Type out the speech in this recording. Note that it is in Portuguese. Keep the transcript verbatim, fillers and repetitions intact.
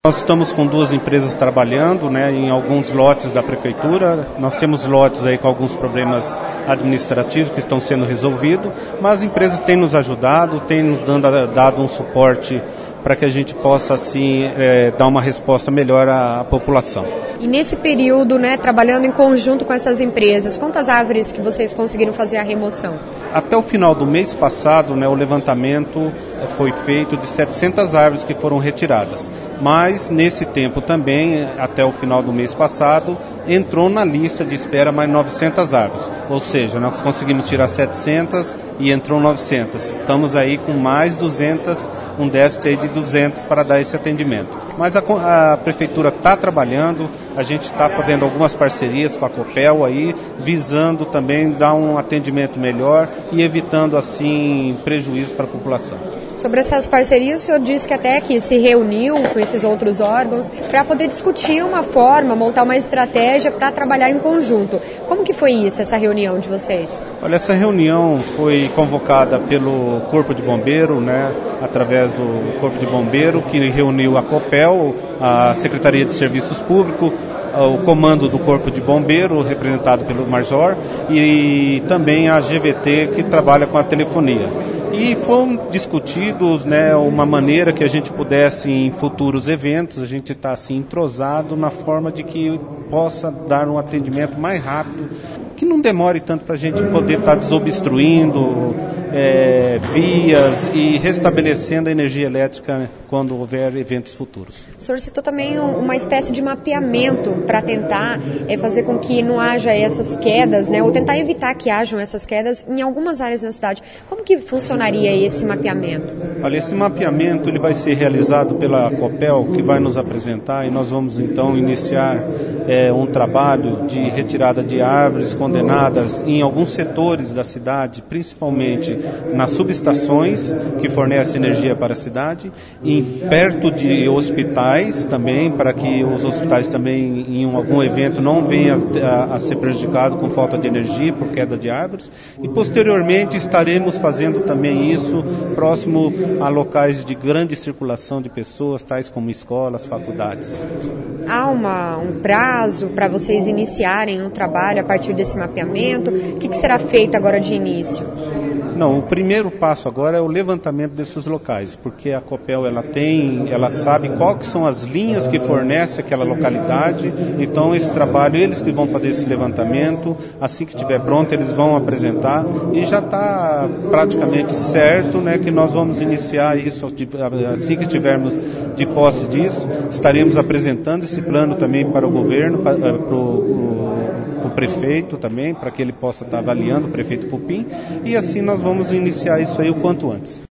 Nós estamos com duas empresas trabalhando, né, em alguns lotes da prefeitura. Nós temos lotes aí com alguns problemas administrativos que estão sendo resolvidos, mas as empresas têm nos ajudado, têm nos dando, dado um suporte para que a gente possa assim é, dar uma resposta melhor à, à população. E nesse período, né, trabalhando em conjunto com essas empresas, quantas árvores que vocês conseguiram fazer a remoção? Até o final do mês passado, né, o levantamento foi feito de setecentas árvores que foram retiradas. Mas nesse tempo também, até o final do mês passado, entrou na lista de espera mais novecentas árvores. Ou seja, nós conseguimos tirar setecentas e entrou novecentas. Estamos aí com mais duzentas, um déficit aí de duzentas para dar esse atendimento. Mas a, a prefeitura está trabalhando, a gente está fazendo algumas parcerias com a Copel aí, visando também dar um atendimento melhor e evitando assim prejuízo para a população. Sobre essas parcerias, o senhor disse que até que se reuniu com esses outros órgãos para poder discutir uma forma, montar uma estratégia para trabalhar em conjunto. Como que foi isso, essa reunião de vocês? Olha, essa reunião foi convocada pelo Corpo de Bombeiro, né, através do Corpo de Bombeiro, que reuniu a Copel, a Secretaria de Serviços Públicos, o comando do Corpo de Bombeiro, representado pelo Major, e também a G V T, que trabalha com a telefonia. E foram discutidos, né, uma maneira que a gente pudesse, em futuros eventos, a gente está assim, entrosado na forma de que possa dar um atendimento mais rápido, que não demore tanto para a gente poder estar tá desobstruindo é, vias e restabelecendo a energia elétrica, né, quando houver eventos futuros. O senhor citou também uma espécie de mapeamento para tentar é, fazer com que não haja essas quedas, né, ou tentar evitar que hajam essas quedas em algumas áreas da cidade. Como que funcionaria esse mapeamento? Olha, esse mapeamento ele vai ser realizado pela Copel, que vai nos apresentar, e nós vamos então iniciar é, um trabalho de retirada de árvores condenadas em alguns setores da cidade, principalmente nas subestações que fornecem energia para a cidade, em perto de hospitais também, para que os hospitais também em algum evento não venham a, a ser prejudicados com falta de energia por queda de árvores, e posteriormente estaremos fazendo também isso próximo a locais de grande circulação de pessoas, tais como escolas, faculdades. Há uma, um prazo para vocês iniciarem um trabalho a partir desse mapeamento? O que, que será feito agora de início? Não, o primeiro passo agora é o levantamento desses locais, porque a Copel ela tem, ela sabe quais são as linhas que fornece aquela localidade, então esse trabalho, eles que vão fazer esse levantamento, assim que estiver pronto eles vão apresentar e já está praticamente certo, né, que nós vamos iniciar isso, assim que tivermos de posse disso, estaremos apresentando esse plano também para o governo, para, para o o prefeito também, para que ele possa estar avaliando, o prefeito Pupim, e assim nós vamos iniciar isso aí o quanto antes.